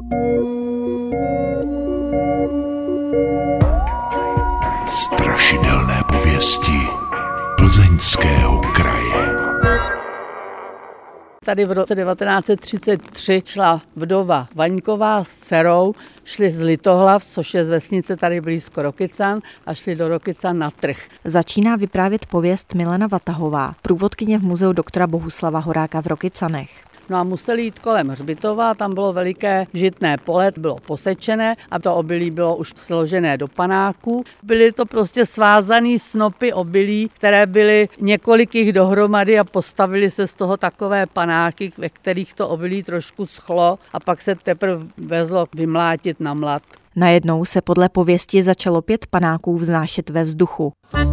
Strašidelné pověsti Plzeňského kraje. Tady v roce 1933 šla vdova Vaňková s dcerou, šli z Litohlav, což je z vesnice tady blízko Rokycan, a šli do Rokycan na trh. Začíná vyprávět pověst Milena Vatahová, průvodkyně v muzeu doktora Bohuslava Horáka v Rokycanech. No a museli jít kolem hřbitova, tam bylo veliké žitné pole, bylo posečené a to obilí bylo už složené do panáků. Byly to prostě svázané snopy obilí, které byly několik jich dohromady a postavili se z toho takové panáky, ve kterých to obilí trošku schlo a pak se teprve vezlo vymlátit na mlad. Najednou se podle pověsti začalo 5 panáků vznášet ve vzduchu.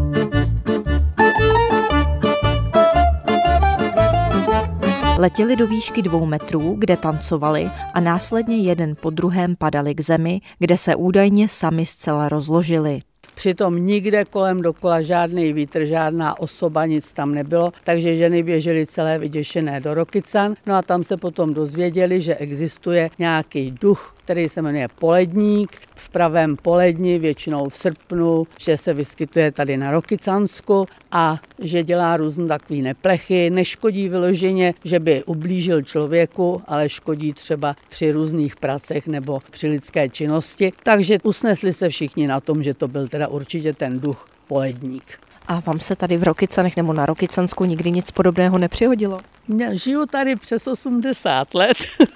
Letěli do výšky 2 metrů, kde tancovali a následně jeden po druhém padali k zemi, kde se údajně sami zcela rozložili. Přitom nikde kolem dokola žádný vítr, žádná osoba, nic tam nebylo, takže ženy běžely celé vyděšené do Rokycan. No a tam se potom dozvěděli, že existuje nějaký duch, který se jmenuje Poledník, v pravém poledni, většinou v srpnu, že se vyskytuje tady na Rokycansku a že dělá různé takové neplechy. Neškodí vyloženě, že by ublížil člověku, ale škodí třeba při různých pracech nebo při lidské činnosti. Takže usnesli se všichni na tom, že to byl teda určitě ten duch Poledník. A vám se tady v Rokycanech nebo na Rokycansku nikdy nic podobného nepřihodilo? Já žiju tady přes 80 let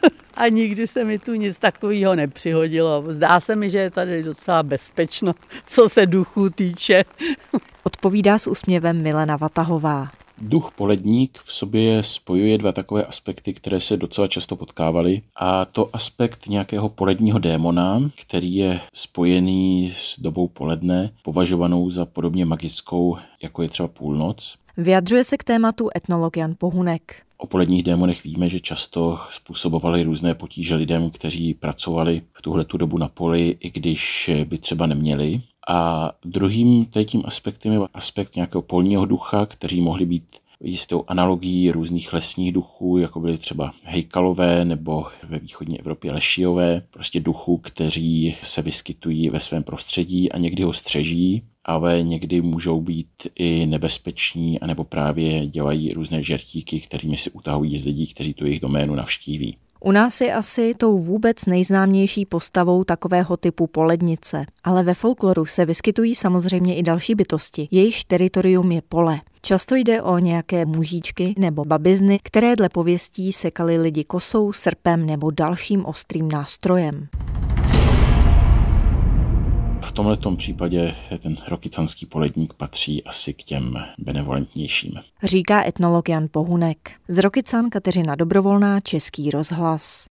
a nikdy se mi tu nic takového nepřihodilo. Zdá se mi, že je tady docela bezpečno, co se duchů týče. Odpovídá s úsměvem Milena Vatahová. Duch Poledník v sobě spojuje 2 takové aspekty, které se docela často potkávaly. A to aspekt nějakého poledního démona, který je spojený s dobou poledne, považovanou za podobně magickou, jako je třeba půlnoc. Vyjadřuje se k tématu etnolog Jan Pohunek. O poledních démonech víme, že často způsobovali různé potíže lidem, kteří pracovali v tuhletu dobu na poli, i když by třeba neměli. A druhým tím aspektem je aspekt nějakého polního ducha, kteří mohli být jistou analogií různých lesních duchů, jako byly třeba hejkalové nebo ve východní Evropě lešijové, prostě duchů, kteří se vyskytují ve svém prostředí a někdy ho střeží, ale někdy můžou být i nebezpeční, anebo právě dělají různé žertíky, kterými si utahují z lidí, kteří tu jejich doménu navštíví. U nás je asi tou vůbec nejznámější postavou takového typu polednice, ale ve folkloru se vyskytují samozřejmě i další bytosti, jejichž teritorium je pole. Často jde o nějaké mužíčky nebo babizny, které dle pověstí sekaly lidi kosou, srpem nebo dalším ostrým nástrojem. V tomhletom případě ten rokycanský poledník patří asi k těm benevolentnějším. Říká etnolog Jan Pohunek. Z Rokycan Kateřina Dobrovolná, Český rozhlas.